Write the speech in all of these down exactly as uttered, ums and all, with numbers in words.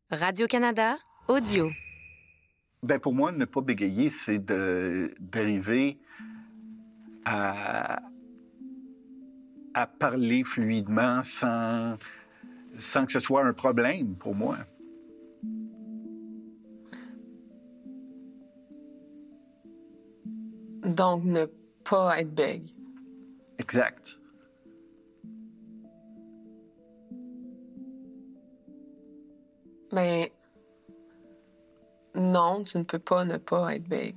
Radio-Canada, audio. Ben pour moi, ne pas bégayer, c'est de, d'arriver à, à parler fluidement sans, sans que ce soit un problème pour moi. Donc, ne pas être bègue. Exact. Mais non, tu ne peux pas ne pas être bègue.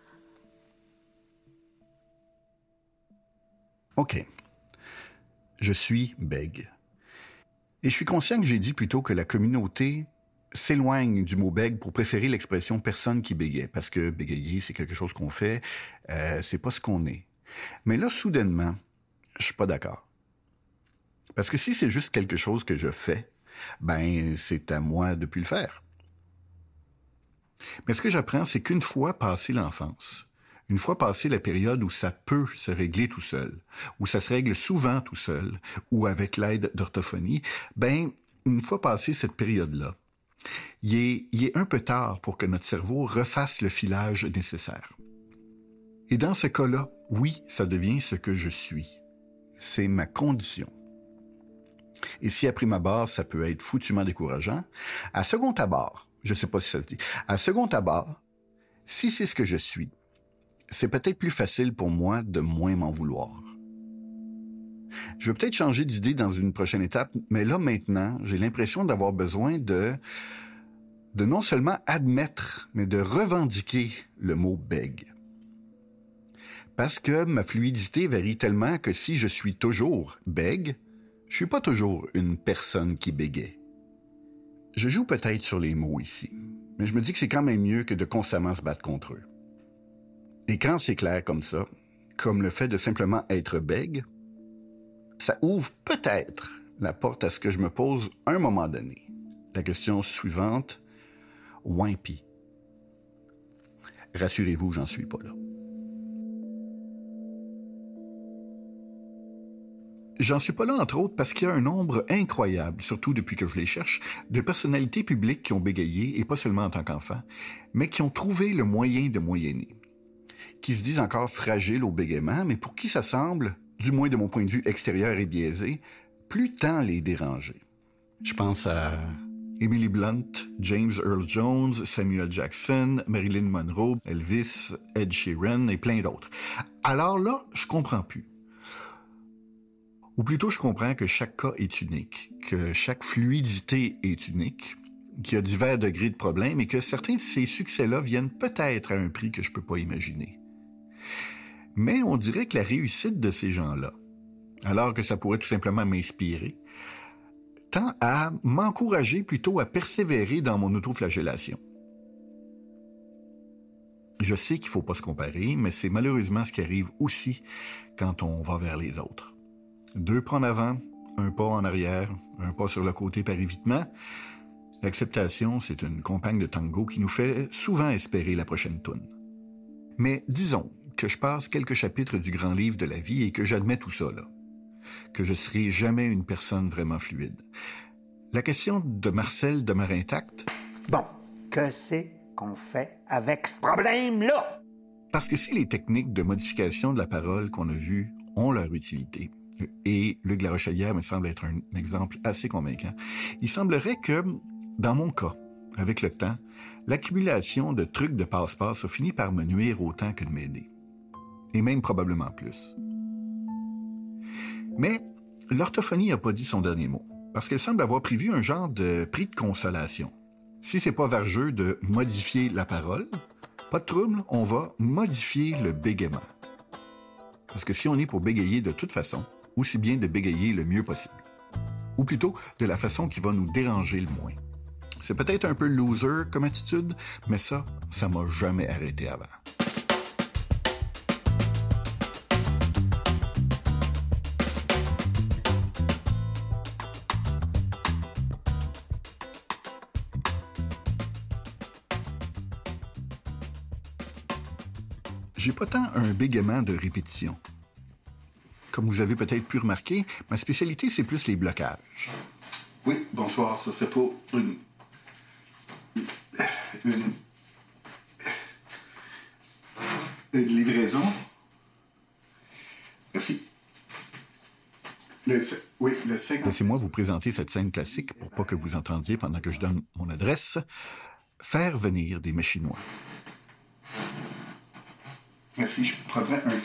OK. Je suis bègue. Et je suis conscient que j'ai dit plutôt que la communauté s'éloigne du mot bègue pour préférer l'expression personne qui bégait, parce que bégayer, c'est quelque chose qu'on fait, euh, c'est pas ce qu'on est. Mais là, soudainement, je suis pas d'accord. Parce que si c'est juste quelque chose que je fais, ben, c'est à moi de plus le faire. Mais ce que j'apprends, c'est qu'une fois passé l'enfance, une fois passé la période où ça peut se régler tout seul, où ça se règle souvent tout seul, ou avec l'aide d'orthophonie, ben, une fois passé cette période-là, il est, il est un peu tard pour que notre cerveau refasse le filage nécessaire. Et dans ce cas-là, oui, ça devient ce que je suis. C'est ma condition. Et si à prime abord, ça peut être foutument décourageant, à second abord, je sais pas si ça se dit, à second abord, si c'est ce que je suis, c'est peut-être plus facile pour moi de moins m'en vouloir. Je vais peut-être changer d'idée dans une prochaine étape, mais là, maintenant, j'ai l'impression d'avoir besoin de, de non seulement admettre, mais de revendiquer le mot « bègue ». Parce que ma fluidité varie tellement que si je suis toujours bègue, je suis pas toujours une personne qui bégait. Je joue peut-être sur les mots ici, mais je me dis que c'est quand même mieux que de constamment se battre contre eux. Et quand c'est clair comme ça, comme le fait de simplement être bègue, ça ouvre peut-être la porte à ce que je me pose à un moment donné. La question suivante, ouin-pis. Rassurez-vous, j'en suis pas là. J'en suis pas là, entre autres, parce qu'il y a un nombre incroyable, surtout depuis que je les cherche, de personnalités publiques qui ont bégayé, et pas seulement en tant qu'enfant, mais qui ont trouvé le moyen de moyenner, qui se disent encore fragiles au bégaiement, mais pour qui ça semble, du moins de mon point de vue extérieur et biaisé, plus tant les déranger. Je pense à Emily Blunt, James Earl Jones, Samuel Jackson, Marilyn Monroe, Elvis, Ed Sheeran et plein d'autres. Alors là, je comprends plus. Ou plutôt, je comprends que chaque cas est unique, que chaque fluidité est unique, qu'il y a divers degrés de problèmes et que certains de ces succès-là viennent peut-être à un prix que je peux pas imaginer. Mais on dirait que la réussite de ces gens-là, alors que ça pourrait tout simplement m'inspirer, tend à m'encourager plutôt à persévérer dans mon autoflagellation. Je sais qu'il faut pas se comparer, mais c'est malheureusement ce qui arrive aussi quand on va vers les autres. Deux pas en avant, un pas en arrière, un pas sur le côté par évitement. L'acceptation, c'est une compagne de tango qui nous fait souvent espérer la prochaine toune. Mais disons que je passe quelques chapitres du grand livre de la vie et que j'admets tout ça, là. Que je serai jamais une personne vraiment fluide. La question de Marcel demeure intacte. Bon, que c'est qu'on fait avec ce problème-là? Parce que si les techniques de modification de la parole qu'on a vues ont leur utilité, et Luc Larochelière me semble être un exemple assez convaincant, il semblerait que, dans mon cas, avec le temps, l'accumulation de trucs de passe-passe a fini par me nuire autant que de m'aider. Et même probablement plus. Mais l'orthophonie n'a pas dit son dernier mot, parce qu'elle semble avoir prévu un genre de prix de consolation. Si c'est pas vergeux de modifier la parole, pas de trouble, on va modifier le bégaiement. Parce que si on est pour bégayer de toute façon, aussi bien de bégayer le mieux possible. Ou plutôt, de la façon qui va nous déranger le moins. C'est peut-être un peu loser comme attitude, mais ça, ça m'a jamais arrêté avant. J'ai pas tant un bégaiement de répétition. Comme vous avez peut-être pu remarquer, ma spécialité, c'est plus les blocages. Oui, bonsoir, ce serait pour une Une... Une livraison. Merci. Le... Oui, le cinquante... Laissez-moi vous présenter cette scène classique pour pas que vous entendiez pendant que je donne mon adresse. Faire venir des Machinois. Merci, je prendrai un...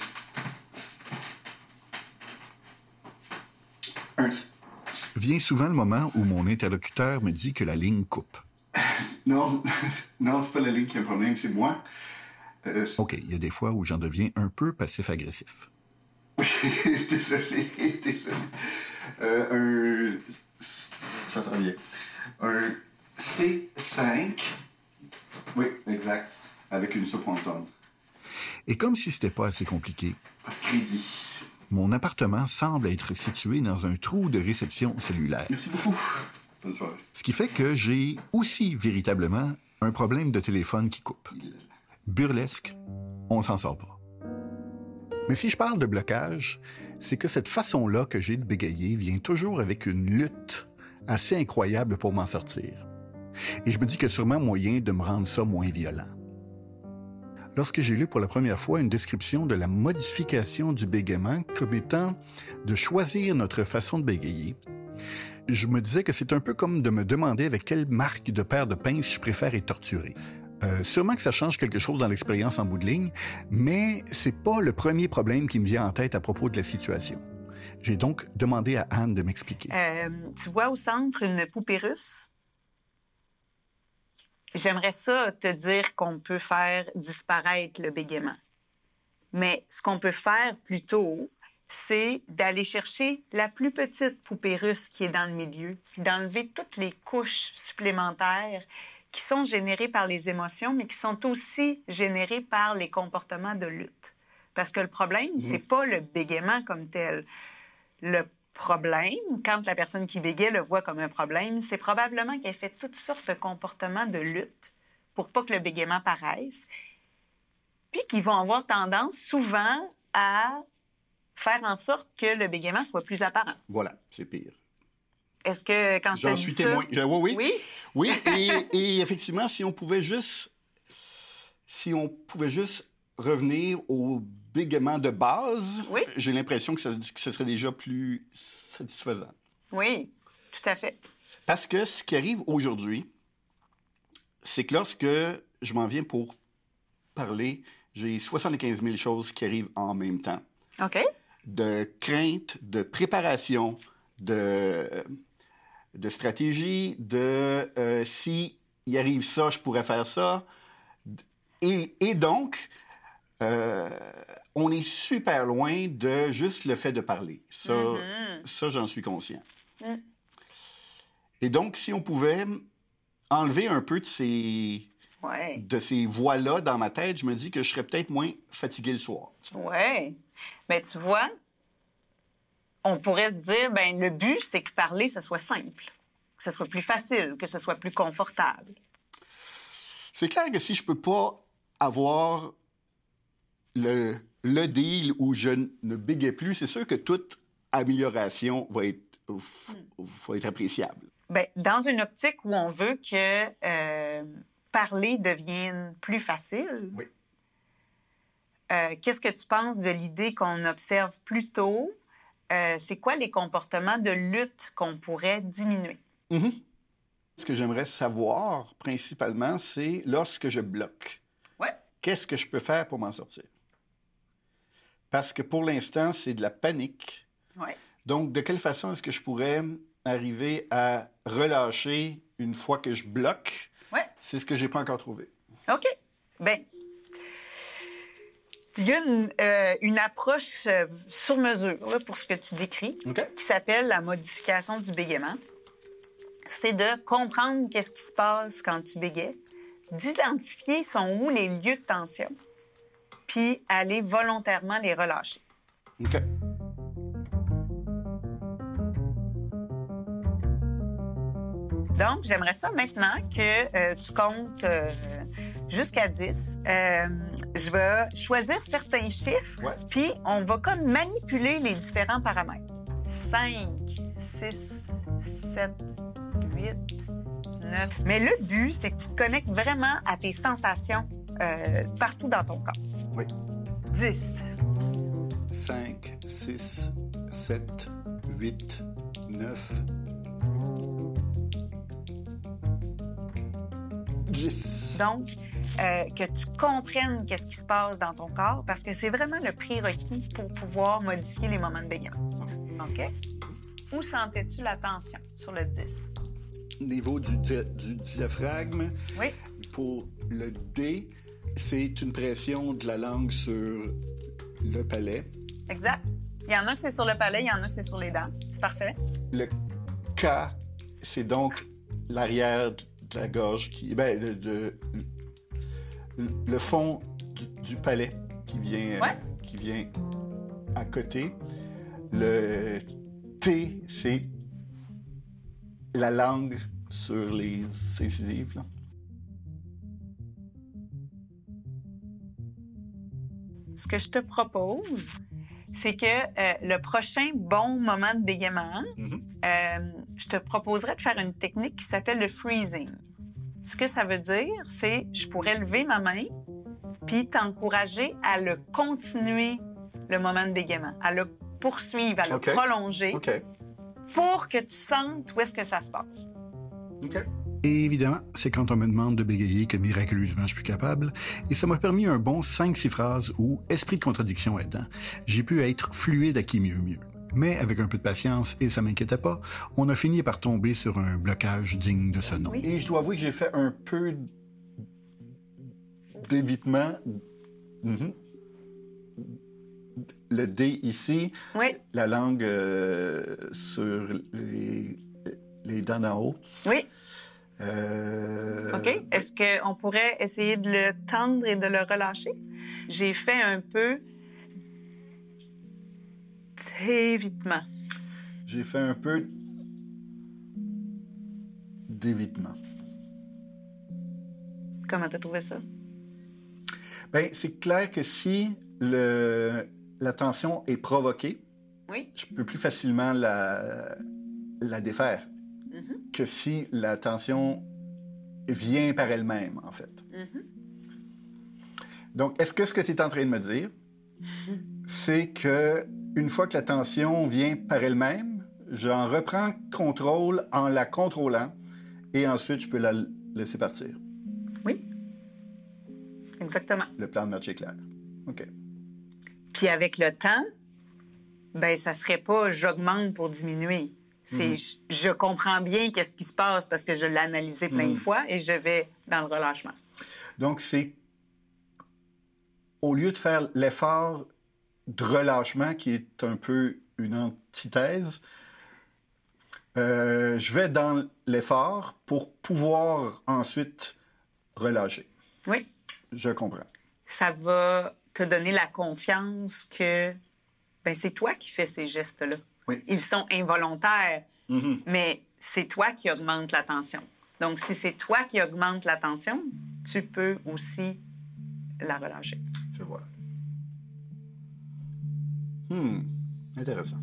Un... Vient souvent le moment où mon interlocuteur me dit que la ligne coupe. Non, non, c'est pas la ligne qui a un problème, c'est moi. Euh... OK, il y a des fois où j'en deviens un peu passif-agressif. désolé, désolé. Euh, un... Ça va bien. Un C cinq. Oui, exact. Avec une soupe wonton. Et comme si c'était pas assez compliqué, pas de crédit. Mon appartement semble être situé dans un trou de réception cellulaire. Merci beaucoup. Bonne soirée. Ce qui fait que j'ai aussi véritablement un problème de téléphone qui coupe. Burlesque, on s'en sort pas. Mais si je parle de blocage, c'est que cette façon-là que j'ai de bégayer vient toujours avec une lutte assez incroyable pour m'en sortir. Et je me dis qu'il y a sûrement moyen de me rendre ça moins violent. Lorsque j'ai lu pour la première fois une description de la modification du bégaiement comme étant de choisir notre façon de bégayer, je me disais que c'est un peu comme de me demander avec quelle marque de paire de pinces je préfère être torturé. Euh, sûrement que ça change quelque chose dans l'expérience en bout de ligne, mais c'est pas le premier problème qui me vient en tête à propos de la situation. J'ai donc demandé à Anne de m'expliquer. Euh, tu vois au centre une poupée russe? J'aimerais ça te dire qu'on peut faire disparaître le bégaiement. Mais ce qu'on peut faire plutôt, c'est d'aller chercher la plus petite poupée russe qui est dans le milieu, puis d'enlever toutes les couches supplémentaires qui sont générées par les émotions, mais qui sont aussi générées par les comportements de lutte. Parce que le problème, mmh. c'est pas le bégaiement comme tel. Le problème, quand la personne qui bégaie le voit comme un problème, c'est probablement qu'elle fait toutes sortes de comportements de lutte pour pas que le bégaiement paraisse, puis qu'ils vont avoir tendance souvent à faire en sorte que le bégaiement soit plus apparent. Voilà, c'est pire. Est-ce que quand je te dis ça... J'en suis témoin. Oui, oui. Oui? Oui, et, et effectivement, si on pouvait juste... Si on pouvait juste revenir au bégaiement de base, oui. j'ai l'impression que, ça, que ce serait déjà plus satisfaisant. Oui, tout à fait. Parce que ce qui arrive aujourd'hui, c'est que lorsque je m'en viens pour parler, j'ai soixante-quinze mille choses qui arrivent en même temps. OK. De crainte, de préparation, de, de stratégie, de euh, si il arrive ça, je pourrais faire ça. Et, et donc, euh, on est super loin de juste le fait de parler. Ça, mm-hmm. ça j'en suis conscient. Mm. Et donc, si on pouvait enlever un peu de ces, ouais. de ces voix-là dans ma tête, je me dis que je serais peut-être moins fatigué le soir. Oui. Mais tu vois, on pourrait se dire, ben le but, c'est que parler, ça soit simple, que ce soit plus facile, que ce soit plus confortable. C'est clair que si je peux pas avoir le, le deal où je ne bégaye plus, c'est sûr que toute amélioration va être, va être appréciable. Bien, dans une optique où on veut que euh, parler devienne plus facile, oui. euh, qu'est-ce que tu penses de l'idée qu'on observe plus tôt? Euh, c'est quoi les comportements de lutte qu'on pourrait diminuer? Mm-hmm. Ce que j'aimerais savoir, principalement, c'est lorsque je bloque, ouais. qu'est-ce que je peux faire pour m'en sortir? Parce que pour l'instant, c'est de la panique. Ouais. Donc, de quelle façon est-ce que je pourrais arriver à relâcher une fois que je bloque? Ouais. C'est ce que je n'ai pas encore trouvé. OK. Bien, il y a une, euh, une approche euh, sur mesure là, pour ce que tu décris, okay. qui s'appelle la modification du bégaiement. C'est de comprendre qu'est-ce qui se passe quand tu bégaies, d'identifier sont où les lieux de tension, puis aller volontairement les relâcher. OK. Donc, j'aimerais ça maintenant que euh, tu comptes euh, jusqu'à dix. Euh, je vais choisir certains chiffres, ouais. puis on va comme manipuler les différents paramètres. cinq, six, sept, huit, neuf. Mais le but, c'est que tu te connectes vraiment à tes sensations euh, partout dans ton corps. Oui. dix. cinq, six, sept, huit, neuf, dix. Donc, euh, que tu comprennes qu'est-ce qui se passe dans ton corps, parce que c'est vraiment le prérequis pour pouvoir modifier les moments de bégaiement. OK? Où sentais-tu la tension sur le dix? Niveau du, di- du diaphragme, Oui. pour le D, c'est une pression de la langue sur le palais. Exact. Il y en a que c'est sur le palais, il y en a que c'est sur les dents. C'est parfait. Le K, c'est donc l'arrière de la gorge qui... Ben, le, de- le, le fond du, du palais qui vient, Ouais. euh, qui vient à côté. Le T, c'est la langue sur les incisives, là. Ce que je te propose, c'est que euh, le prochain bon moment de bégaiement, Mm-hmm. euh, je te proposerais de faire une technique qui s'appelle le freezing. Ce que ça veut dire, c'est je pourrais lever ma main puis t'encourager à le continuer, le moment de bégaiement, à le poursuivre, à le OK. prolonger OK. pour que tu sentes où est-ce que ça se passe. OK. Et évidemment, c'est quand on me demande de bégayer que miraculeusement je suis plus capable. Et ça m'a permis un bon cinq six phrases où, esprit de contradiction étant, j'ai pu être fluide à qui mieux mieux. Mais avec un peu de patience, et ça m'inquiétait pas, on a fini par tomber sur un blocage digne de ce nom. Oui. Et je dois avouer que j'ai fait un peu d'évitement. Mhm. Le D ici, Oui, la langue euh, sur les, les dents d'en haut. oui. Euh, OK. Est-ce qu'on pourrait essayer de le tendre et de le relâcher? J'ai fait un peu d'évitement. J'ai fait un peu d'évitement. Comment t'as trouvé ça? Bien, c'est clair que si le, la tension est provoquée, Oui. je peux plus facilement la, la défaire Mm-hmm. que si la tension vient par elle-même, en fait. Mm-hmm. Donc, est-ce que ce que tu es en train de me dire, c'est que une fois que la tension vient par elle-même, j'en reprends contrôle en la contrôlant et ensuite je peux la laisser partir? Oui. Exactement. Le plan de match est clair. OK. Puis avec le temps, ben ça serait pas j'augmente pour diminuer. C'est je, je comprends bien qu'est-ce qui se passe parce que je l'ai analysé plein de fois et je vais dans le relâchement. Donc, c'est au lieu de faire l'effort de relâchement, qui est un peu une antithèse, euh, je vais dans l'effort pour pouvoir ensuite relâcher. Oui. Je comprends. Ça va te donner la confiance que ben c'est toi qui fais ces gestes-là. Oui. Ils sont involontaires, Mhm. mais c'est toi qui augmente la tension. Donc, si c'est toi qui augmente la tension, tu peux aussi la relâcher. Je vois. Hmm. Intéressant.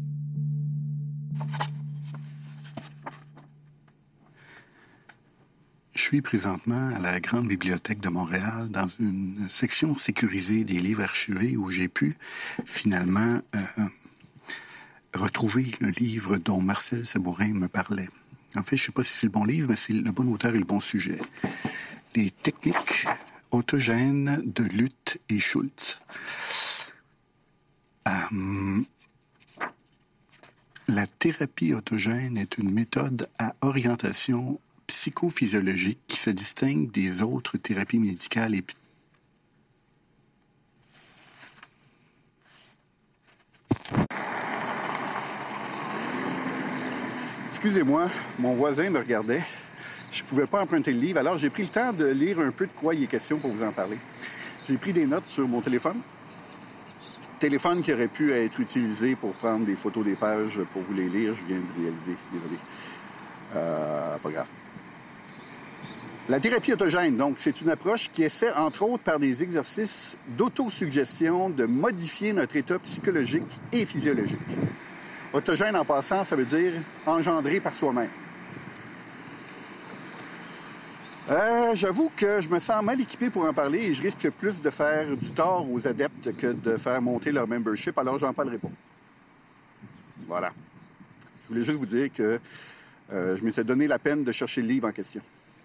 Je suis présentement à la Grande Bibliothèque de Montréal dans une section sécurisée des livres archivés où j'ai pu finalement euh, retrouver le livre dont Marcel Sabourin me parlait. En fait, je ne sais pas si c'est le bon livre, mais c'est le bon auteur et le bon sujet. Les techniques autogènes de Luth et Schultz. Euh, la thérapie autogène est une méthode à orientation psychophysiologique qui se distingue des autres thérapies médicales et Excusez-moi, mon voisin me regardait. Je ne pouvais pas emprunter le livre, alors j'ai pris le temps de lire un peu de quoi il est question pour vous en parler. J'ai pris des notes sur mon téléphone. Téléphone qui aurait pu être utilisé pour prendre des photos des pages pour vous les lire. Je viens de réaliser, désolé. Euh, pas grave. La thérapie autogène, donc, c'est une approche qui essaie, entre autres, par des exercices d'autosuggestion, de modifier notre état psychologique et physiologique. Autogène, en passant, ça veut dire engendré par soi-même. Euh, j'avoue que je me sens mal équipé pour en parler et je risque plus de faire du tort aux adeptes que de faire monter leur membership, alors j'en parlerai pas. Voilà. Je voulais juste vous dire que euh, je m'étais donné la peine de chercher le livre en question.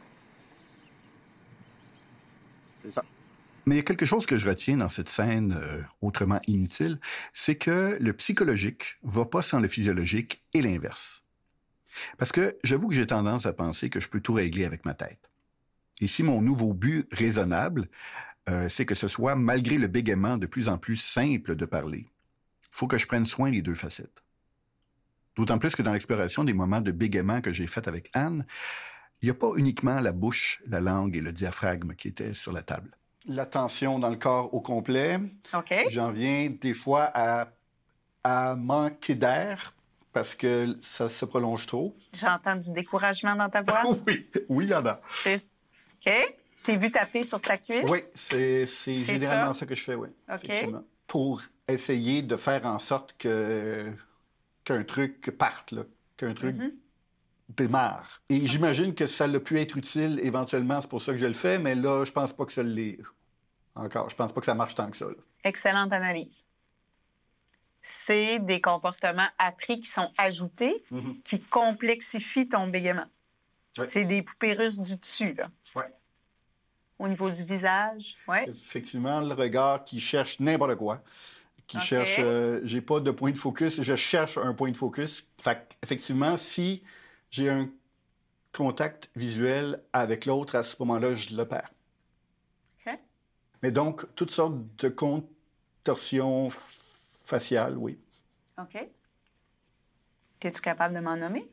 C'est ça. Mais il y a quelque chose que je retiens dans cette scène euh, autrement inutile, c'est que le psychologique va pas sans le physiologique et l'inverse. Parce que j'avoue que j'ai tendance à penser que je peux tout régler avec ma tête. Et si mon nouveau but raisonnable, euh, c'est que ce soit, malgré le bégaiement de plus en plus simple de parler, il faut que je prenne soin des deux facettes. D'autant plus que dans l'exploration des moments de bégaiement que j'ai fait avec Anne, il n'y a pas uniquement la bouche, la langue et le diaphragme qui étaient sur la table. La tension dans le corps au complet. OK. J'en viens des fois à, à manquer d'air parce que ça se prolonge trop. J'entends du découragement dans ta voix. oui, oui, il y en a. C'est... OK. T'es vu taper sur ta cuisse? Oui, c'est, c'est, C'est généralement ça? ça que je fais, oui. OK. Effectivement. Pour essayer de faire en sorte que qu'un truc parte, là, qu'un truc Mm-hmm. démarre. Et j'imagine que ça l'a pu être utile éventuellement, c'est pour ça que je le fais, mais là, je pense pas que ça l'est encore. Je pense pas que ça marche tant que ça. Là. Excellente analyse. C'est des comportements appris qui sont ajoutés, Mm-hmm. qui complexifient ton bégaiement. Ouais. C'est des poupées russes du dessus, là. Ouais. Au niveau du visage, ouais. Effectivement, le regard qui cherche n'importe quoi, qui OK. cherche... Euh, j'ai pas de point de focus, je cherche un point de focus. Fait effectivement, si j'ai un contact visuel avec l'autre, à ce moment-là, je le perds. OK. Mais donc, toutes sortes de contorsions faciales, oui. OK. Es-tu capable de m'en nommer?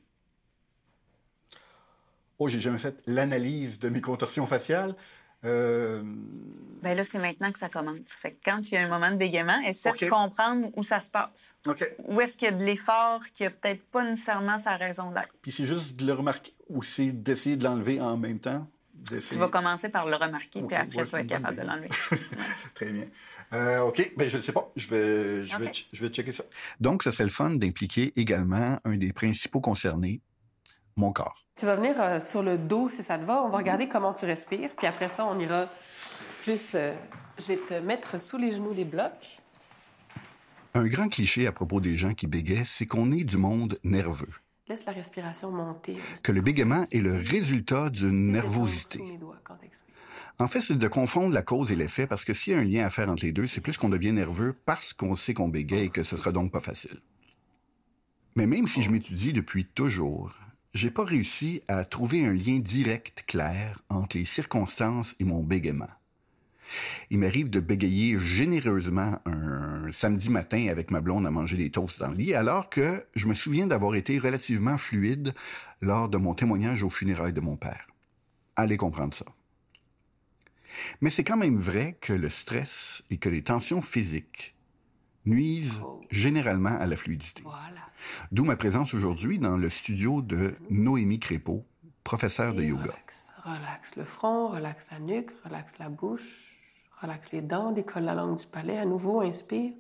Oh, j'ai jamais fait l'analyse de mes contorsions faciales. Euh... Bien là, c'est maintenant que ça commence. Fait que quand il y a un moment de bégaiement, essaie OK. de comprendre où ça se passe. OK. Où est-ce qu'il y a de l'effort qui a peut-être pas nécessairement sa raison d'être. Puis c'est juste de le remarquer ou c'est d'essayer de l'enlever en même temps? Tu vas commencer par le remarquer, OK, puis après, ouais, tu vas être c'est une capable de bonne l'enlever. Très bien. Euh, OK, bien, je ne sais pas. Je vais, je, vais, OK. je vais checker ça. Donc, ce serait le fun d'impliquer également un des principaux concernés, mon corps. Tu vas venir euh, sur le dos, si ça te va. On va regarder comment tu respires. Puis après ça, on ira plus... euh, je vais te mettre sous les genoux les blocs. Un grand cliché à propos des gens qui bégaient, c'est qu'on est du monde nerveux. Laisse la respiration monter. Que le bégaiement est le résultat d'une nervosité. Sous mes doigts quand t'expires. En fait, c'est de confondre la cause et l'effet, parce que s'il y a un lien à faire entre les deux, c'est plus qu'on devient nerveux parce qu'on sait qu'on bégaye et que ce sera donc pas facile. Mais même si je m'étudie depuis toujours, j'ai pas réussi à trouver un lien direct, clair, entre les circonstances et mon bégaiement. Il m'arrive de bégayer généreusement un samedi matin avec ma blonde à manger des toasts dans le lit, alors que je me souviens d'avoir été relativement fluide lors de mon témoignage aux funérailles de mon père. Allez comprendre ça. Mais c'est quand même vrai que le stress et que les tensions physiques nuisent généralement à la fluidité. Voilà. D'où ma présence aujourd'hui dans le studio de Noémie Crépeau, professeure de Et yoga. Relax. Relaxe le front, relaxe la nuque, relaxe la bouche, relaxe les dents, décolle la langue du palais. À nouveau, inspire.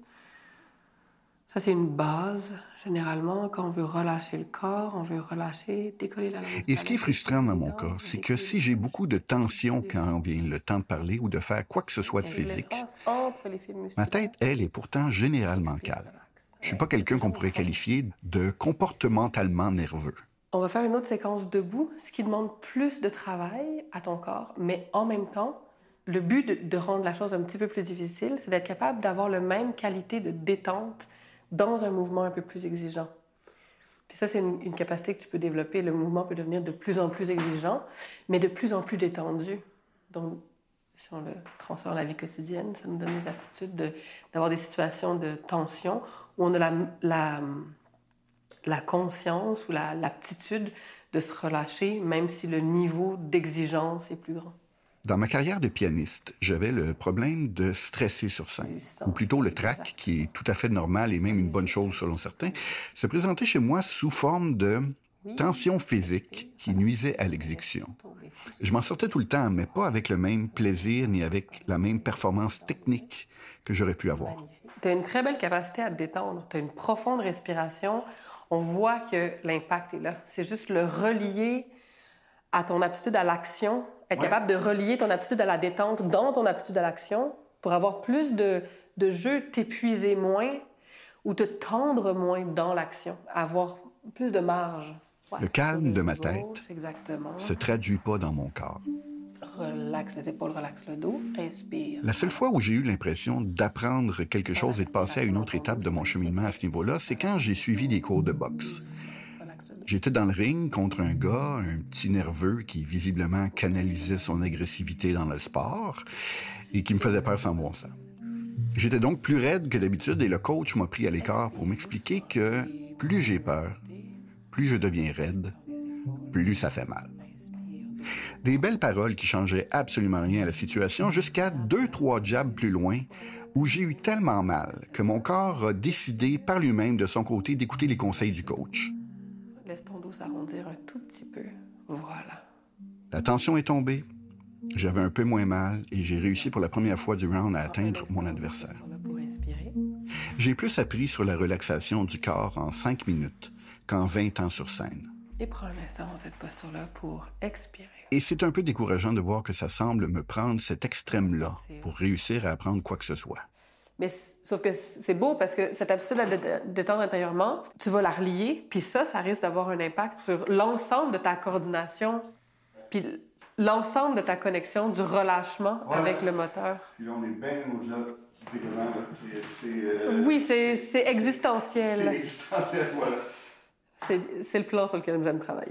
Ça, c'est une base. Généralement, quand on veut relâcher le corps, on veut relâcher, décoller la langue du palais. Et ce qui est frustrant dans mon cas, c'est que si j'ai beaucoup de tension quand vient le temps de parler ou de faire quoi que ce soit de physique, ma tête, elle, est pourtant généralement calme. Je suis pas quelqu'un qu'on pourrait qualifier de comportementalement nerveux. On va faire une autre séquence debout, ce qui demande plus de travail à ton corps, mais en même temps, le but de, de rendre la chose un petit peu plus difficile, c'est d'être capable d'avoir la même qualité de détente dans un mouvement un peu plus exigeant. Puis ça, c'est une, une capacité que tu peux développer. Le mouvement peut devenir de plus en plus exigeant, mais de plus en plus détendu. Donc, si on le transfère dans la vie quotidienne, ça nous donne des aptitudes de, d'avoir des situations de tension où on a la, la, la conscience ou la, l'aptitude de se relâcher, même si le niveau d'exigence est plus grand. Dans ma carrière de pianiste, j'avais le problème de stresser sur scène, ou plutôt le trac, qui est tout à fait normal et même une bonne chose selon certains, se présentait chez moi sous forme de tension physique qui nuisait à l'exécution. Je m'en sortais tout le temps, mais pas avec le même plaisir ni avec la même performance technique que j'aurais pu avoir. Tu as une très belle capacité à te détendre. Tu as une profonde respiration. On voit que l'impact est là. C'est juste le relier à ton aptitude à l'action Être Ouais. capable de relier ton aptitude à la détente dans ton aptitude à l'action pour avoir plus de, de jeu, t'épuiser moins ou te tendre moins dans l'action, avoir plus de marge. Ouais. Le calme de ma Gauche, tête exactement. se traduit pas dans mon corps. Relaxe les épaules, relaxe le dos, inspire. La seule fois où j'ai eu l'impression d'apprendre quelque chose et de passer à une autre étape de mon cheminement à ce niveau-là, c'est quand j'ai suivi des cours de boxe. Relaxe le dos. J'étais dans le ring contre un gars, un petit nerveux qui visiblement canalisait son agressivité dans le sport et qui me faisait peur sans bon sens. J'étais donc plus raide que d'habitude et le coach m'a pris à l'écart pour m'expliquer que plus j'ai peur, plus je deviens raide, plus ça fait mal. Des belles paroles qui changeaient absolument rien à la situation jusqu'à deux, trois jabs plus loin où j'ai eu tellement mal que mon corps a décidé par lui-même de son côté d'écouter les conseils du coach. Laisse ton dos s'arrondir un tout petit peu. Voilà. La tension est tombée, j'avais un peu moins mal et j'ai réussi pour la première fois du round à atteindre mon adversaire. Pour inspirer. J'ai plus appris sur la relaxation du corps en cinq minutes qu'en vingt ans sur scène. Et prends un instant dans cette posture-là pour expirer. Et c'est un peu décourageant de voir que ça semble me prendre cet extrême-là pour réussir à apprendre quoi que ce soit. Mais c- sauf que c- c'est beau parce que cette habitude à dé- détendre intérieurement, tu vas la relier, puis ça, ça risque d'avoir un impact sur l'ensemble de ta coordination, puis l'ensemble de ta connexion, du relâchement Ouais. avec le moteur. Puis là, on est bien au-delà du paiement. C'est... Oui, c'est c'est existentiel. C'est existentiel, voilà. C'est c'est le plan sur lequel j'aime travailler.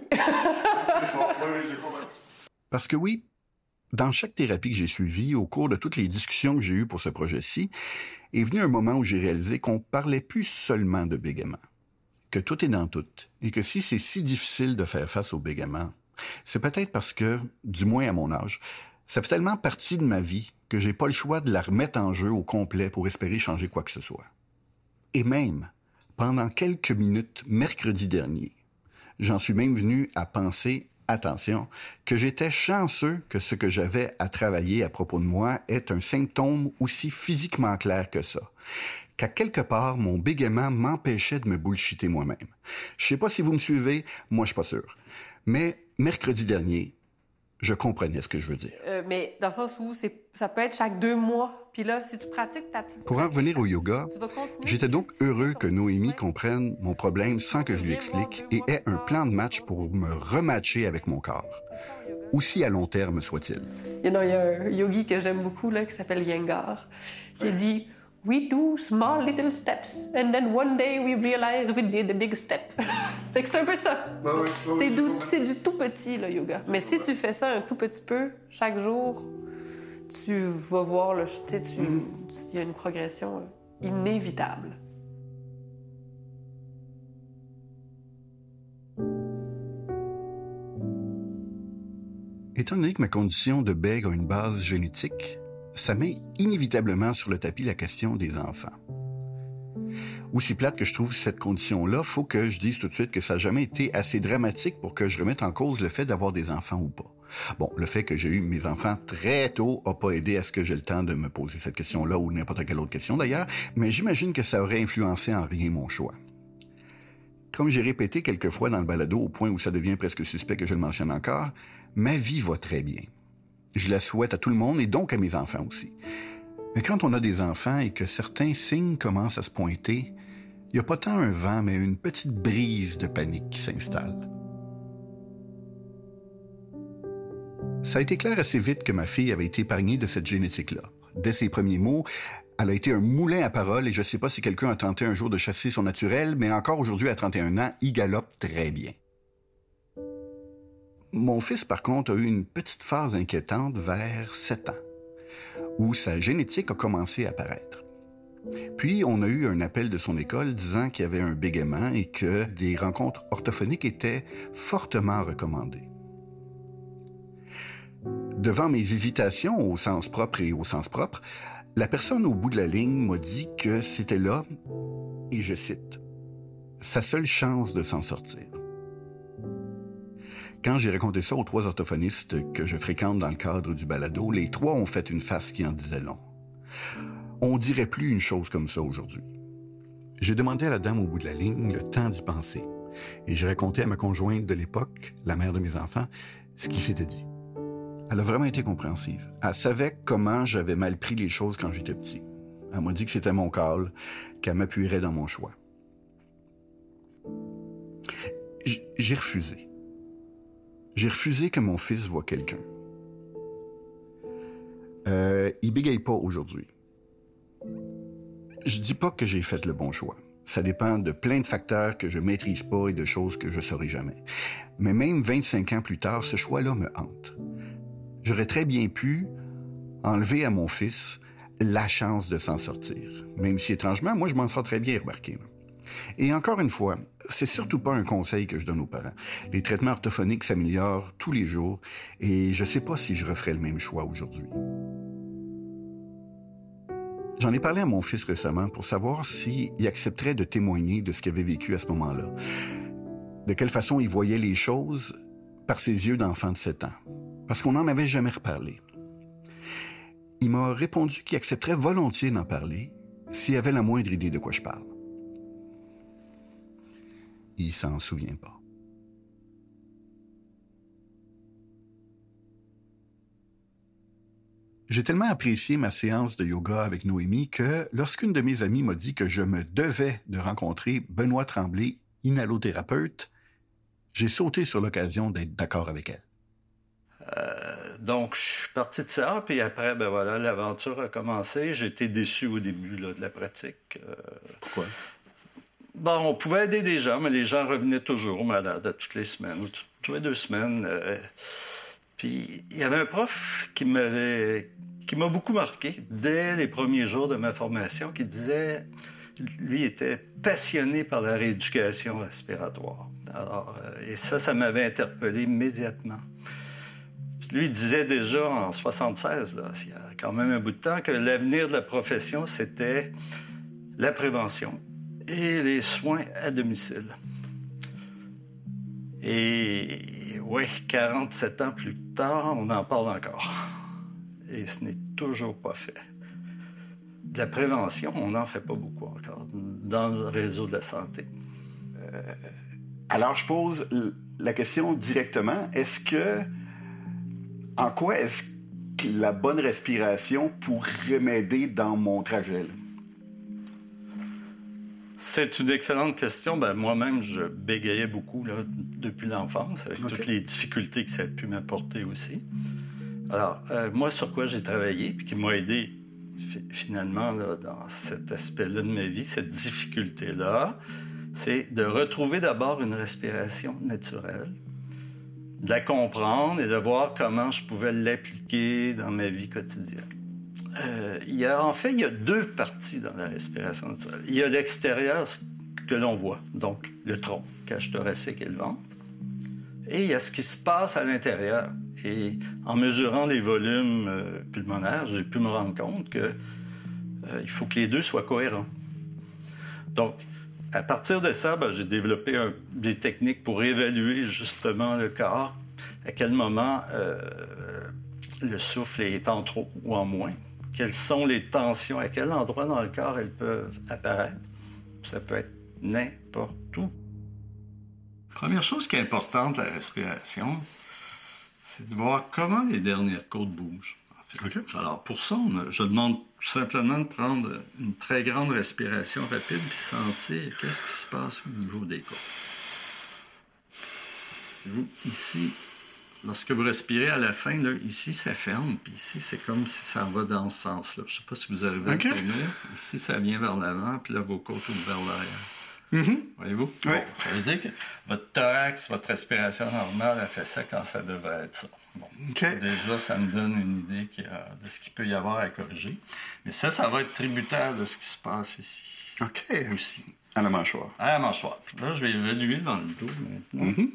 Parce que oui, dans chaque thérapie que j'ai suivie, au cours de toutes les discussions que j'ai eues pour ce projet-ci, est venu un moment où j'ai réalisé qu'on parlait plus seulement de bégaiement, que tout est dans tout, et que si c'est si difficile de faire face au bégaiement, c'est peut-être parce que, du moins à mon âge, ça fait tellement partie de ma vie que j'ai pas le choix de la remettre en jeu au complet pour espérer changer quoi que ce soit. Et même, pendant quelques minutes mercredi dernier, j'en suis même venu à penser, attention, que j'étais chanceux que ce que j'avais à travailler à propos de moi est un symptôme aussi physiquement clair que ça. Qu'à quelque part, mon bégaiement m'empêchait de me bullshiter moi-même. Je sais pas si vous me suivez, moi je suis pas sûr. Mais mercredi dernier, je comprenais ce que je veux dire. Euh, mais dans le sens où c'est, ça peut être chaque deux mois. Puis là, si tu pratiques ta petite... Pour en revenir au yoga, tu vas continuer. j'étais donc Tu- heureux ton que petit Noémie soin. comprenne mon problème sans que je lui explique et ait un plan de match pour me rematcher avec mon corps, aussi à long terme soit-il. Il y a, il y a un yogi que j'aime beaucoup là, qui s'appelle Iyengar, qui dit « We do small little steps, and then one day we realize we did a big step. » Fait que c'est un peu ça. C'est du, c'est du tout petit, le yoga. Mais si tu fais ça un tout petit peu, chaque jour, tu vas voir, le, tu sais, tu- tu- il y a une progression euh, inévitable. Étant donné que ma condition de bègue a une base génétique, ça met inévitablement sur le tapis la question des enfants. Aussi plate que je trouve cette condition-là, faut que je dise tout de suite que ça n'a jamais été assez dramatique pour que je remette en cause le fait d'avoir des enfants ou pas. Bon, le fait que j'ai eu mes enfants très tôt n'a pas aidé à ce que j'ai le temps de me poser cette question-là ou n'importe quelle autre question d'ailleurs, mais j'imagine que ça aurait influencé en rien mon choix. Comme j'ai répété quelques fois dans le balado au point où ça devient presque suspect que je le mentionne encore, ma vie va très bien. Je la souhaite à tout le monde et donc à mes enfants aussi. Mais quand on a des enfants et que certains signes commencent à se pointer, il n'y a pas tant un vent, mais une petite brise de panique qui s'installe. Ça a été clair assez vite que ma fille avait été épargnée de cette génétique-là. Dès ses premiers mots, elle a été un moulin à paroles et je ne sais pas si quelqu'un a tenté un jour de chasser son naturel, mais encore aujourd'hui, à trente et un ans, il galope très bien. Mon fils, par contre, a eu une petite phase inquiétante vers sept ans, où sa génétique a commencé à apparaître. Puis, on a eu un appel de son école disant qu'il y avait un bégaiement et que des rencontres orthophoniques étaient fortement recommandées. Devant mes hésitations au sens propre et au sens propre, la personne au bout de la ligne m'a dit que c'était là, et je cite, « sa seule chance de s'en sortir ». Quand j'ai raconté ça aux trois orthophonistes que je fréquente dans le cadre du balado, les trois ont fait une face qui en disait long. On dirait plus une chose comme ça aujourd'hui. J'ai demandé à la dame au bout de la ligne le temps d'y penser, et j'ai raconté à ma conjointe de l'époque, la mère de mes enfants, ce qui s'était dit. Elle a vraiment été compréhensive. Elle savait comment j'avais mal pris les choses quand j'étais petit. Elle m'a dit que c'était mon call, qu'elle m'appuierait dans mon choix. J- j'ai refusé. J'ai refusé que mon fils voie quelqu'un. Euh, il bégaye pas aujourd'hui. Je dis pas que j'ai fait le bon choix. Ça dépend de plein de facteurs que je maîtrise pas et de choses que je saurai jamais. Mais même vingt-cinq ans plus tard, ce choix-là me hante. J'aurais très bien pu enlever à mon fils la chance de s'en sortir. Même si, étrangement, moi, je m'en sors très bien, remarquez. Et encore une fois, c'est surtout pas un conseil que je donne aux parents. Les traitements orthophoniques s'améliorent tous les jours et je sais pas si je referais le même choix aujourd'hui. J'en ai parlé à mon fils récemment pour savoir s'il accepterait de témoigner de ce qu'il avait vécu à ce moment-là. De quelle façon il voyait les choses par ses yeux d'enfant de sept ans. Parce qu'on n'en avait jamais reparlé. Il m'a répondu qu'il accepterait volontiers d'en parler s'il avait la moindre idée de quoi je parle. Il s'en souvient pas. J'ai tellement apprécié ma séance de yoga avec Noémie que lorsqu'une de mes amies m'a dit que je me devais de rencontrer Benoît Tremblay, inhalothérapeute, j'ai sauté sur l'occasion d'être d'accord avec elle. Euh, donc, je suis parti de ça, puis après, ben voilà, l'aventure a commencé. J'ai été déçu au début là, de la pratique. Euh, Pourquoi? Bon, on pouvait aider des gens, mais les gens revenaient toujours malades à toutes les semaines, ou toutes les deux semaines. Euh, puis, il y avait un prof qui m'avait, qui m'a beaucoup marqué dès les premiers jours de ma formation, qui disait, lui était passionné par la rééducation respiratoire. Alors, euh, et ça, ça m'avait interpellé immédiatement. Lui, il disait déjà en soixante-seize, là, il y a quand même un bout de temps, que l'avenir de la profession, c'était la prévention et les soins à domicile. Et oui, quarante-sept ans plus tard, on en parle encore. Et ce n'est toujours pas fait. De la prévention, on n'en fait pas beaucoup encore dans le réseau de la santé. Euh, alors, je pose la question directement. Est-ce que... En quoi est-ce que la bonne respiration pourrait m'aider dans mon trajet? Là? C'est une excellente question. Ben, moi-même, je bégayais beaucoup là, depuis l'enfance, avec okay. toutes les difficultés que ça a pu m'apporter aussi. Alors, euh, moi, sur quoi j'ai travaillé, puis qui m'a aidé finalement là, dans cet aspect-là de ma vie, cette difficulté-là, c'est de retrouver d'abord une respiration naturelle, de la comprendre et de voir comment je pouvais l'appliquer dans ma vie quotidienne. Euh, il y a, en fait, il y a deux parties dans la respiration naturelle. Il y a l'extérieur que l'on voit, donc le tronc, cage thoracique et le ventre. Et il y a ce qui se passe à l'intérieur. Et en mesurant les volumes euh, pulmonaires, j'ai pu me rendre compte que euh, il faut que les deux soient cohérents. Donc, à partir de ça, ben, j'ai développé un, des techniques pour évaluer justement le corps, à quel moment euh, le souffle est en trop ou en moins, quelles sont les tensions, à quel endroit dans le corps elles peuvent apparaître. Ça peut être n'importe où. Première chose qui est importante de la respiration, c'est de voir comment les dernières côtes bougent. En fait. Okay. Alors pour ça, on, je demande tout simplement de prendre une très grande respiration rapide puis sentir qu'est-ce qui se passe au niveau des côtes. Vous, ici, lorsque vous respirez à la fin, là, ici, ça ferme, puis ici, c'est comme si ça va dans ce sens-là. Je ne sais pas si vous arrivez okay. à le tourner. Ici, ça vient vers l'avant, puis là, vos côtes ouvrent vers l'arrière. Mm-hmm. Voyez-vous? Oui. Bon, ça veut dire que votre thorax, votre respiration normale, elle fait ça quand ça devrait être ça. Bon. Okay. Déjà, ça me donne une idée qu'il y a, de ce qu'il peut y avoir à corriger. Mais ça, ça va être tributaire de ce qui se passe ici. OK. Aussi. À la mâchoire. À la mâchoire. Là, je vais évaluer dans le dos maintenant. Mm-hmm.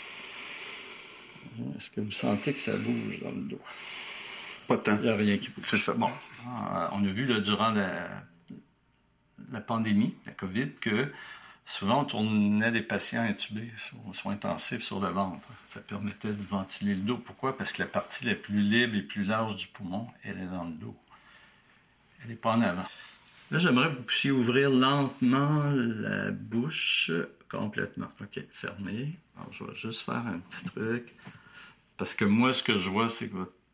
Est-ce que vous sentez que ça bouge dans le dos? Pas de temps. Il n'y a rien qui bouge. C'est ça. Bon. Euh, on a vu là, durant la, la pandémie, la COVID, que souvent, on tournait des patients intubés aux soins intensifs sur le ventre. Ça permettait de ventiler le dos. Pourquoi? Parce que la partie la plus libre et plus large du poumon, elle est dans le dos. Elle n'est pas en avant. Là, j'aimerais que vous puissiez ouvrir lentement la bouche complètement. OK, fermez. Alors, je vais juste faire un petit truc. Parce que moi, ce que je vois, c'est que votre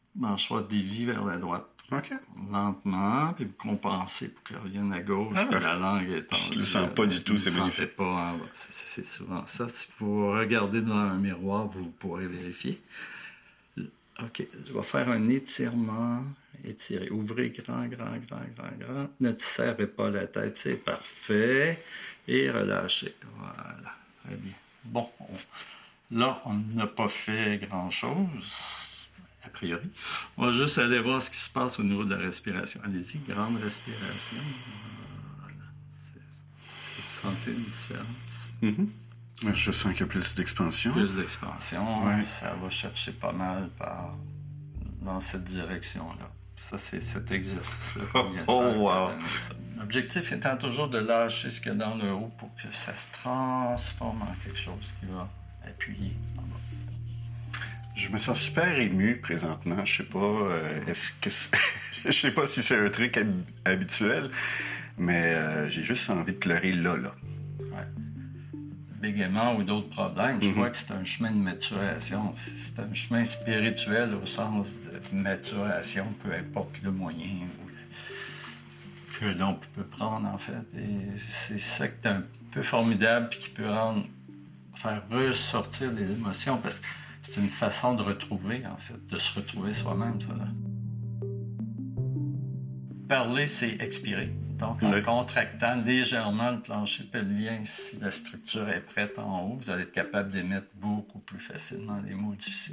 mâchoire dévie vers la droite. OK. Lentement, puis vous compensez pour qu'elle revienne à gauche, Ah, puis la langue est tendue. Je le sens pas du tout, c'est magnifique. magnifique. Pas en bas. C'est, c'est souvent ça. Si vous regardez devant un miroir, vous pourrez vérifier. OK, je vais faire un étirement. Étirez. Ouvrez grand, grand, grand, grand, grand. Ne serrez pas la tête, c'est parfait. Et relâchez. Voilà, très bien. Bon, on... là, on n'a pas fait grand-chose, a priori. On va juste aller voir ce qui se passe au niveau de la respiration. Allez-y, grande respiration. Voilà. Est-ce que vous sentez une différence? Mm-hmm. Je sens qu'il y a plus d'expansion. Plus d'expansion. Ouais. Ça va chercher pas mal par... dans cette direction-là. Ça, c'est cet exercice-là qu'on vient de Oh, faire. wow. L'objectif étant toujours de lâcher ce qu'il y a dans le haut pour que ça se transforme en quelque chose qui va appuyer en bas. Je me sens super ému présentement. Je sais pas, euh, est-ce que c'est... je sais pas si c'est un truc hab- habituel, mais euh, j'ai juste envie de pleurer là, là. Ouais. Bégaiement ou d'autres problèmes, je mm-hmm. crois que c'est un chemin de maturation. C'est un chemin spirituel au sens de maturation, peu importe le moyen que l'on peut prendre, en fait. Et c'est ça qui est un peu formidable puis qui peut rendre, faire ressortir des émotions, parce que c'est une façon de retrouver, en fait, de se retrouver soi-même, ça. Là. Parler, c'est expirer. Donc, en oui. contractant légèrement le plancher pelvien, si la structure est prête en haut, vous allez être capable d'émettre beaucoup plus facilement les mots difficiles.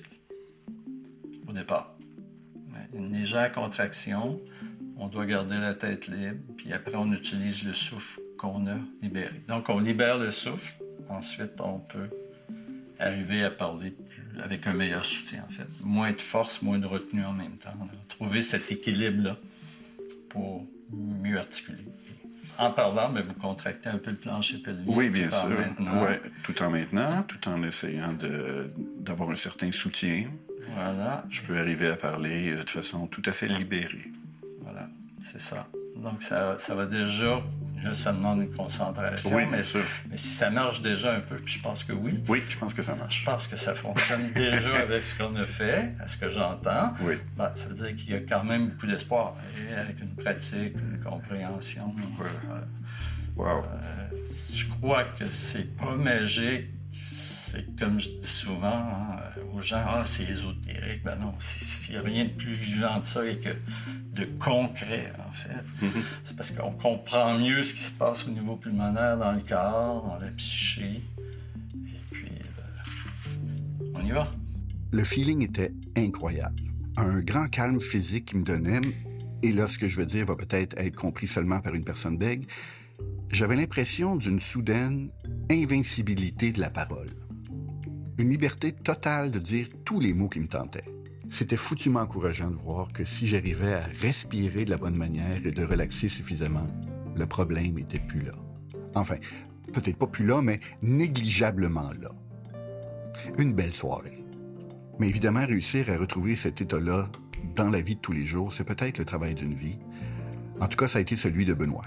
Au départ. Une légère contraction, on doit garder la tête libre, puis après, on utilise le souffle qu'on a libéré. Donc, on libère le souffle. Ensuite, on peut arriver à parler plus, avec un meilleur soutien, en fait. Moins de force, moins de retenue en même temps. Là. Trouver cet équilibre-là pour mieux articuler. En parlant, mais vous contractez un peu le plancher pelvien. Oui, bien tout sûr. En ouais, tout en maintenant, tout en essayant de, d'avoir un certain soutien. Voilà. Je peux arriver à parler de façon tout à fait libérée. Voilà, c'est ça. Donc, ça, ça va déjà... Là, ça demande une concentration. Oui, mais, bien sûr. Mais si ça marche déjà un peu, puis je pense que oui. Oui, je pense que ça marche. Je pense que ça fonctionne déjà avec ce qu'on a fait, à ce que j'entends. Oui. Ben, ça veut dire qu'il y a quand même beaucoup d'espoir. Et avec une pratique, une compréhension. Ouais. Euh, wow. Euh, je crois que c'est pas magique. C'est comme je dis souvent hein, aux gens, ah, c'est ésotérique. Ben non, il n'y a rien de plus vivant de ça et que de concret, en fait. Mm-hmm. C'est parce qu'on comprend mieux ce qui se passe au niveau pulmonaire, dans le corps, dans la psyché. Et puis, euh, on y va. Le feeling était incroyable. Un grand calme physique qui me donnait, et là, ce que je veux dire va peut-être être compris seulement par une personne bègue, j'avais l'impression d'une soudaine invincibilité de la parole. Une liberté totale de dire tous les mots qui me tentaient. C'était foutument encourageant de voir que si j'arrivais à respirer de la bonne manière et de relaxer suffisamment, le problème n'était plus là. Enfin, peut-être pas plus là, mais négligeablement là. Une belle soirée. Mais évidemment, réussir à retrouver cet état-là dans la vie de tous les jours, c'est peut-être le travail d'une vie. En tout cas, ça a été celui de Benoît.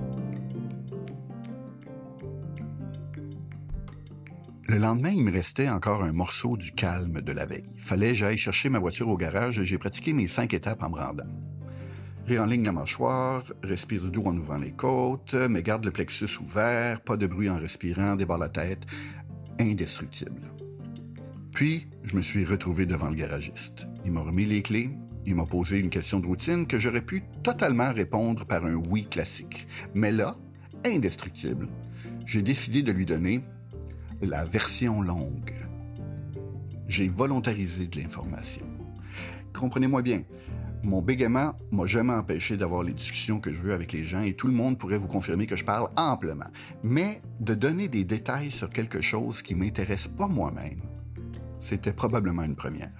Le lendemain, il me restait encore un morceau du calme de la veille. Fallait que j'aille chercher ma voiture au garage et j'ai pratiqué mes cinq étapes en me rendant. Réenligne la mâchoire, respire doux en ouvrant les côtes, mais garde le plexus ouvert, pas de bruit en respirant, débarre la tête, indestructible. Puis, je me suis retrouvé devant le garagiste. Il m'a remis les clés, il m'a posé une question de routine que j'aurais pu totalement répondre par un oui classique. Mais là, indestructible, j'ai décidé de lui donner la version longue. J'ai volontarisé de l'information. Comprenez-moi bien, mon bégaiement m'a jamais empêché d'avoir les discussions que je veux avec les gens et tout le monde pourrait vous confirmer que je parle amplement. Mais de donner des détails sur quelque chose qui m'intéresse pas moi-même, c'était probablement une première.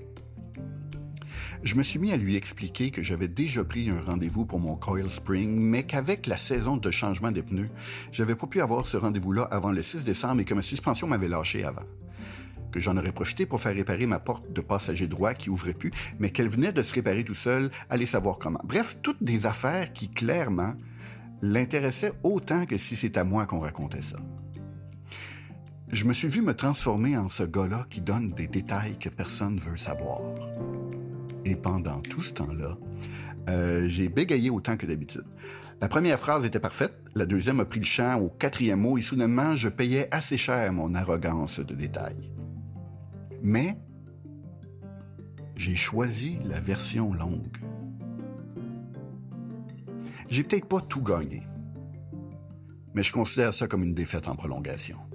Je me suis mis à lui expliquer que j'avais déjà pris un rendez-vous pour mon coil spring, mais qu'avec la saison de changement des pneus, j'avais pas pu avoir ce rendez-vous-là avant le six décembre et que ma suspension m'avait lâché avant. Que j'en aurais profité pour faire réparer ma porte de passager droit qui ouvrait plus, mais qu'elle venait de se réparer tout seul, allez savoir comment. Bref, toutes des affaires qui, clairement, l'intéressaient autant que si c'était à moi qu'on racontait ça. Je me suis vu me transformer en ce gars-là qui donne des détails que personne veut savoir. Et pendant tout ce temps-là, euh, j'ai bégayé autant que d'habitude. La première phrase était parfaite, la deuxième a pris le champ au quatrième mot et soudainement, je payais assez cher mon arrogance de détail. Mais j'ai choisi la version longue. J'ai peut-être pas tout gagné, mais je considère ça comme une défaite en prolongation.